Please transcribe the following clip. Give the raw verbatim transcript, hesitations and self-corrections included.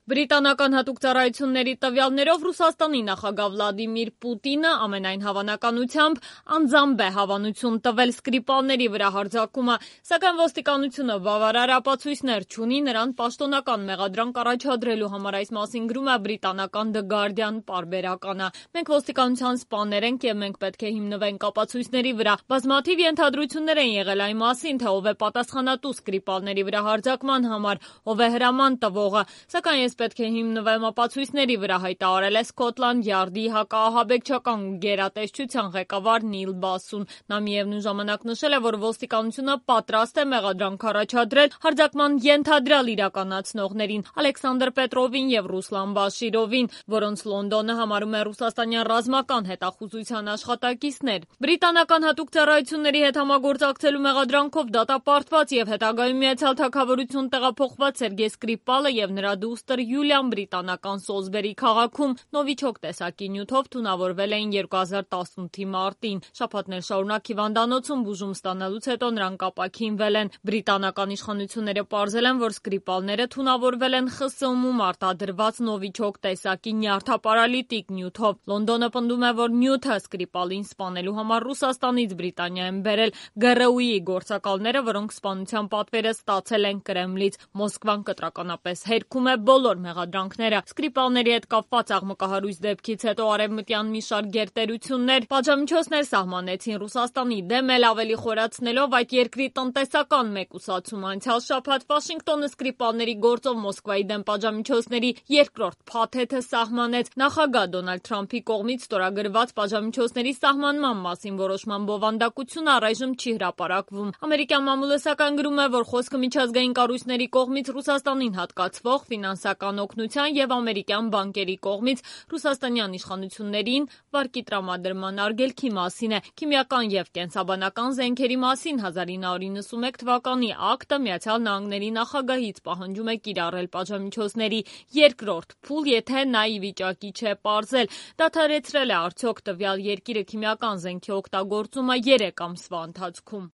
Բրիտանական հատուկ ծառայությունների տվյալներով Ռուսաստանի նախագահ Վլադիմիր Պուտինը ամենայն հավանականությամբ անձամբ է հավանություն տվել Սկրիպալների վրա հարձակումը, սակայն ոստիկանությունը բավարար ապացույցներ չունի նրան պաշտոնական մեղադրանք առաջադրելու համար, այս մասին գրում է բրիտանական The Guardian պարբերականը։ Մենք ոստիկանության սպաներ ենք և մենք պետք է հիմնվենք ապացույցների վրա։ Բազմաթիվ ենթադրություններ են եղել այն մասին, թե ով է պատասխանատու Սկրիպալների վրա հարձակման համար, ով է հրաման տվողը, սակայն ես պետք է հիմնվեմ ապացույցների վրա, հայտարարել է Սքոթլանդ Յարդի հակաահաբեկչական գերատեսչության ղեկավար Նիլ Բասուն։ Նա միևնույն ժամանակ նշել է, որ ոստիկանությունը պատրաստ է մեղադրանք առաջադրել հարձակման ենթադրյալ իրականացնողներին Ալեքսանդր Պետրովին և Ռուսլան Բաշիրովին, որոնց Լոնդոնը համարում է ռուսաստանյան ռազմական հետախուզության աշխատակիցներ։ Բրիտանական հատուկ ծառայությունների հետ համագործակցելու մեղադրանքով դատապարտված և հետագայում Միացյալ Թագավորություն տեղափոխված Սերգեյ Սկրիպալը և նրա դուստր Յուլիան բրիտանական Սոլսբերի քաղաքում նովիչոկ տեսակի նյութով թունավորվել էին երկու հազար տասնութի մարտին։ Շաբաթներ շարունակ հիվանդանոցում բուժում ստանալուց հետո նրանք ապաքինվել են։ Բրիտանական իշխանությունները պարզել են, որ Սկրիպալները թունավորվել են Խ С Մ-ում արտադրված նովիչոկ տեսակի նյարդապարալիտիկ նյութով։ Լոնդոնը պնդում է, որ նյութը Սկրիպալին սպանելու համար Ռուսաստանից Բրիտանիա են բերել Գ R U-ի գործակալները, որոնք սպանության պատվերը ստացել են Կրեմլից։ Մոսկվան կտրականապես հերքում է բոլոր մեղադրանքները։ Սկրիպալների հետ կապված աղմկահարույց դեպքից հետո արևմտյան մի շարք գերտերություններ պատժամիջոցներ սահմանեցին Ռուսաստանի դեմ, էլ ավելի խորացնելով այդ երկրի տնտեսական մեկուսացումը։ Անցյալ շաբաթ Վաշինգտոնը Սկրիպալների գործով Մոսկվայի դեմ պատժամիջոցների երկրորդ փաթեթը սահմանեց։ Նախագահ Դոնալդ Թրամփի կողմից ստորագրված պատժամիջոցների սահմանման մասին որոշման բովանդակությունը առայժմ չի հրապարակվում։ Ամերիկյան մամուլը սակայն գրում է, որ խոսքը միջազգային կառույցների կողմից Ռուսաստանին հատկացվող ֆինանսական օգնության և ամերիկյան բանկերի կողմից ռուսաստանյան իշխանություններին վարկի տրամադրման արգելքի մասին է։ Քիմիական և կենսաբանական զենքերի մասին հազար ինը հարյուր նվաթ թվականի ակտը Միացյալ Նահանգների նախագահից պահանջում է կիրառել պատժամիջոցների երկրորդ փուլ, եթե նա ի վիճակի չէ պարզել, դադարեցրել է արդյոք տվյալ երկիրը քիմիական զենքի օգտագործումը երեք ամսվա ընթացքում։